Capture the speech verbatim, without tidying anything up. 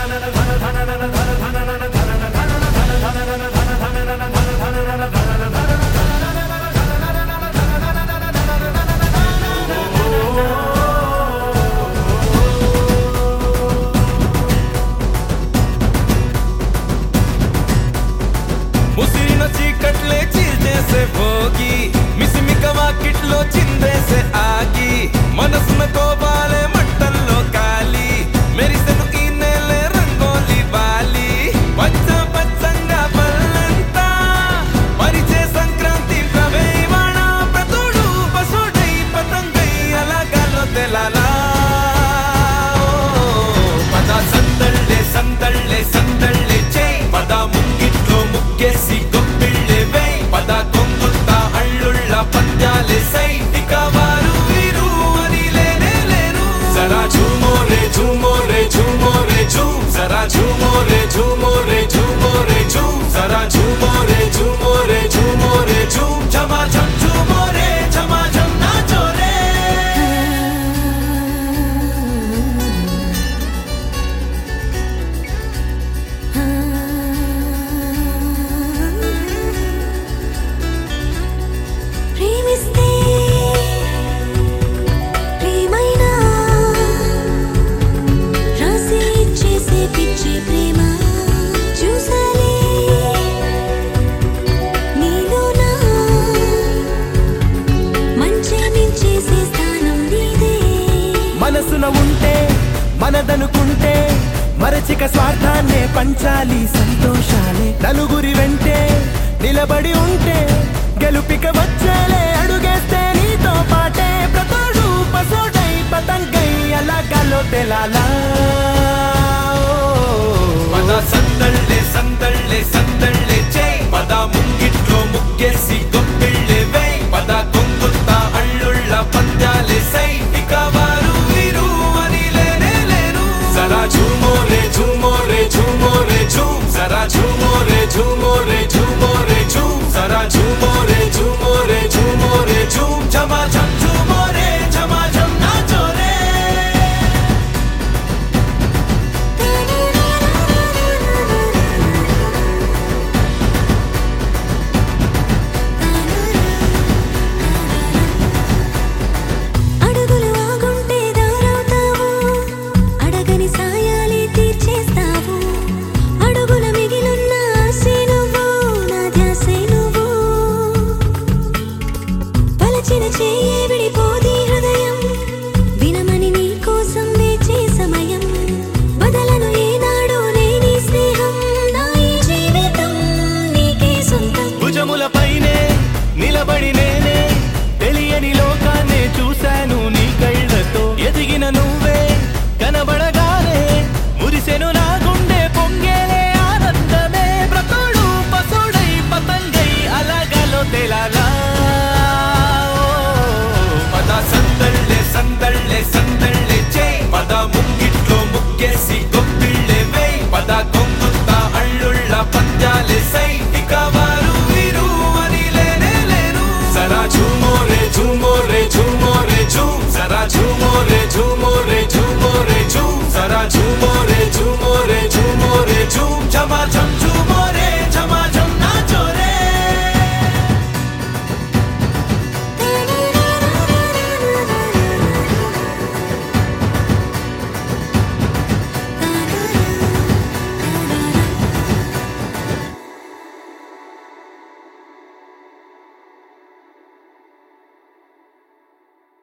ముసిరిన చీకట్లే చీల్చేసే భోగి మిసిమిక వాకిట్లో చిందేసే ఆగి మనసున కోపాలే మంటల్లో కాలి మెరిసెను ఈ నేలే రంగోలి వాలి పచ్చ పచ్చంగా పల్లంతా పరిచే సంక్రాంతి ప్రవేవాణ ప్రతోడు పసోడై పతంగై అలాగాలో తెలాలా పద సందళ్ళే సందళ్ళే సందళ్ళే చై పద ముంగిట్లో ముగ్గేసి గొప్పిళ్ళే వై పద కొంగుత్త అళ్ళుళ్ళ పంద్యాలే సై ఇక వారు వీరు అని లేనే లేరు జరా ఝూమో రే ఝూమో రే ఝూమో రే ఝూమ్ జరా ఝూమో రే ఝూమో రే ఝూమో రే ఝూమ్ జరా ఝూమో రే ఝూమో రే ఝూమో రే ఝూమ్ ఝమా ఝమ్ ఝూమో రే ఝమా ఝమ్ నాచో రే ప్రేమిస్తే ప్రేమైనా రాసి ఇచ్చేసే పిచ్చి ప్రేమ చూసాలే నీలోనా మంచి మించేసే స్థానం నీదే మనసున ఉంటే మనదనుకుంటే మరచిక స్వార్థాన్నే పంచాలి సంతోషాలే నలుగురి వెంటే నిలబడి ఉంటే గెలుపిక వచ్చేలే అడుగేస్తే నీతో పాటే ప్రతోడు పసోడై పతంగై అలాగాలో తెలాలా